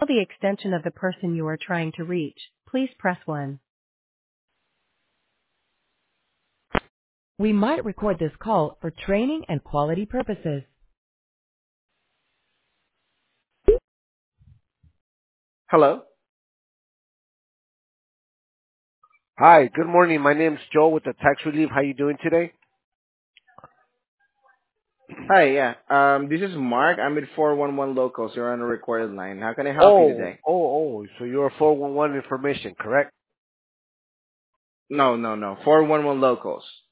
the extension of the person you are trying to reach, please press 1. We might record this call for training and quality purposes. Hello? Hi, good morning. My name's Joe with the Tax Relief. How you doing today? Hi, yeah. This is Mark. I'm with 411 Locals. You're on a recorded line. How can I help you Oh, today? so you're 411 information, correct? No, no, no. 411 Locals.